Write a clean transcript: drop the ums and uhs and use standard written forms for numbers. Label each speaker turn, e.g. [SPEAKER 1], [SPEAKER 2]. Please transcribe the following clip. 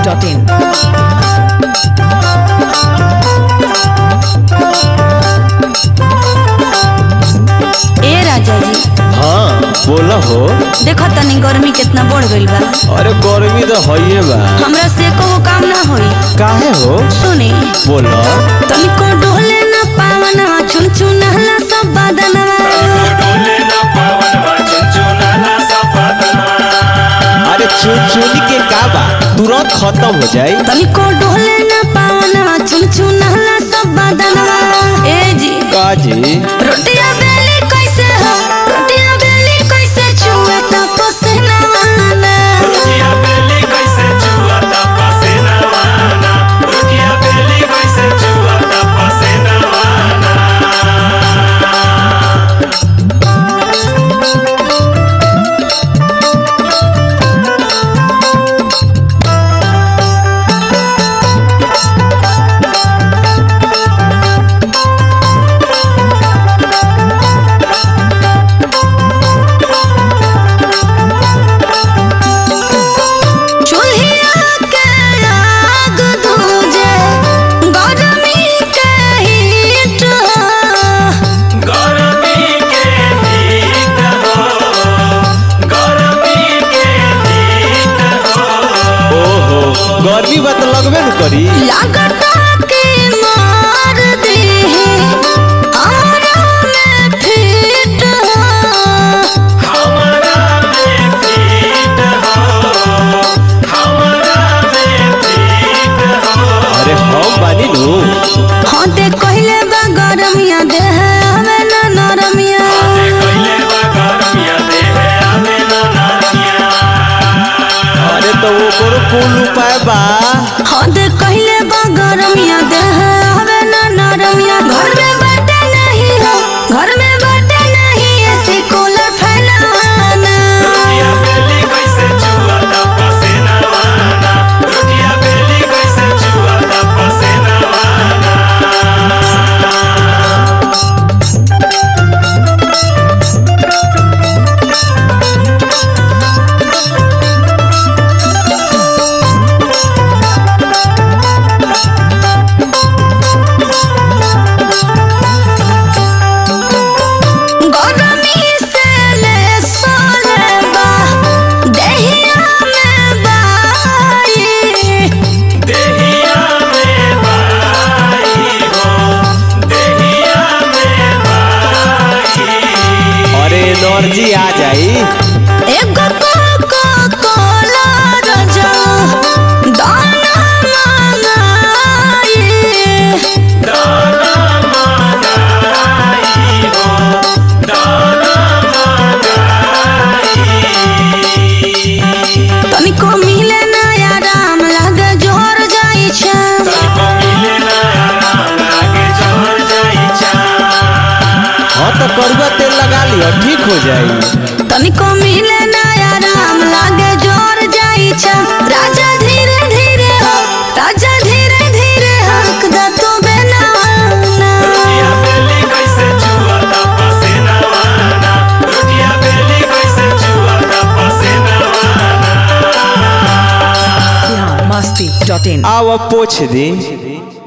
[SPEAKER 1] masti.in।
[SPEAKER 2] ए राजा जी।
[SPEAKER 3] हाँ बोला हो।
[SPEAKER 2] देखो तनी गर्मी कितना बढ़ गइल बा।
[SPEAKER 3] अरे गर्मी तो है बा।
[SPEAKER 2] हमरा से को काम ना होई।
[SPEAKER 3] काहे हो?
[SPEAKER 2] सुनी
[SPEAKER 3] बोला।
[SPEAKER 2] तनिको डोले ना पावनवा चुन चुनहला सब बदनवा।
[SPEAKER 3] अरे चुन के का बा तुरंत खत्म हो जाए।
[SPEAKER 2] तनिको डोले ना पावनवा चुन चुनहला सब बदनवा। ए जी
[SPEAKER 3] का जी?
[SPEAKER 2] रोटियां बेली कैसे हो? रोटियां बेली कैसे छुए त पसीना वाला।
[SPEAKER 4] रोटियां बेली कैसे छुआ त पसीना वाला। रोटियां बेली कैसे छुआ त पसीना वाला।
[SPEAKER 3] गर्मी बात लगबे न करी।
[SPEAKER 2] लागता के मार दे हमरा में फिट हो।
[SPEAKER 4] हमारा में फिट हो। हमारा में फिट हो।
[SPEAKER 3] अरे हम बानी नु।
[SPEAKER 2] हाँ ते कहले बा गरमिया दे हमें ना नरमिया।
[SPEAKER 4] ते कइले बा गरमिया दे हमें ना नरमिया।
[SPEAKER 3] अरे तो वो करो कौन उपाय बा?
[SPEAKER 2] हाँ ते कहले बा गरमिया दे हमें ना नरमिया। घर में बाटे नहीं हो, घर में बाटे नहीं ऐसी कूलर फैलाना।
[SPEAKER 4] रोटियां बेली कैसे छुआ त पसीना वाला। रोटियां बेली कैसे छुआ त पसीना वाला।
[SPEAKER 2] गरमी से ले सोले बा देहिया में बाई।
[SPEAKER 4] देहिया में बाई हो। देहिया में बाई।
[SPEAKER 3] अरे एनर्जी आ जाई।
[SPEAKER 2] एगो कोको कोला रजा दाना मंगाई।
[SPEAKER 4] दाना मंगाई हो। दाना मंगाई।
[SPEAKER 2] तनिको मिले ना आराम लागे जोर जाई छे।
[SPEAKER 4] तनिको मिले ना आराम लागे जोर जाई छा।
[SPEAKER 3] हाँ तो करुआ तेल लगा लियो ठीक हो जाई।
[SPEAKER 2] तनिको मिले ना आराम लागे जोर जाई छे। राजा धीरे धीरे हो, राजा धीरे धीरे हक दा तो बेनाना।
[SPEAKER 4] रोटियां बेली कैसे छुआ त पसीना वाला। रोटियां बेली कैसे छुआ त पसीना वाला।
[SPEAKER 1] masti.in।
[SPEAKER 3] आवा पोछ दे।